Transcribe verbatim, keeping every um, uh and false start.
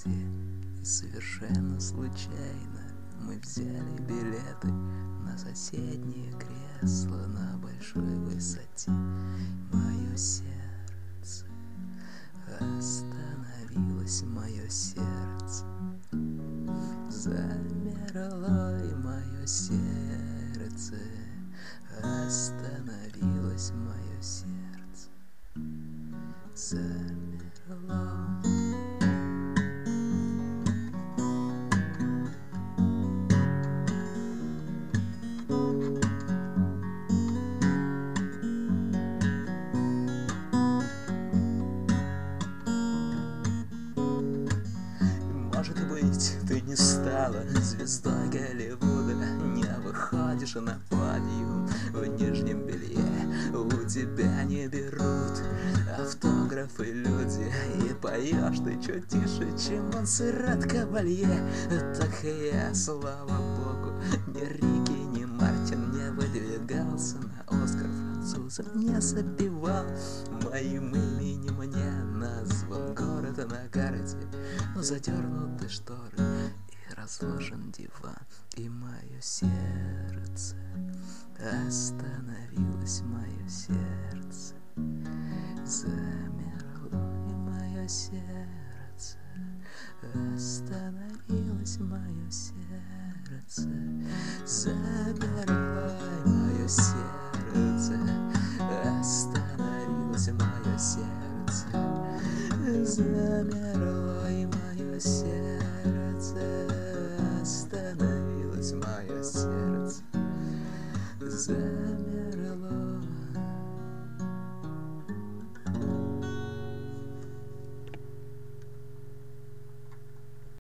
где. И совершенно случайно мы взяли билеты на соседнее кресло на большой высоте. Мое сердце остановилось, мое сердце замерло, и мое сердце остановилось, мое сердце замерло. Может быть, ты не стала звездой Голливуда, не выходишь на подиум в нижнем белье, у тебя не берут автографы люди, и поешь ты чуть тише, чем Монсеррат Кабалье. Так и я, слава богу, ни Рики, ни Мартин не выдвигался на Оскар, французов не забивал, моим именем не назван город на карте, но задернуты шторы и разложен диван, и мое сердце остановилось, мое сердце замерло, и мое сердце остановилось, мое сердце замерло, и мое сердце остановилось, мое сердце замерло, и мое сердце остановилось, мое сердце замерло.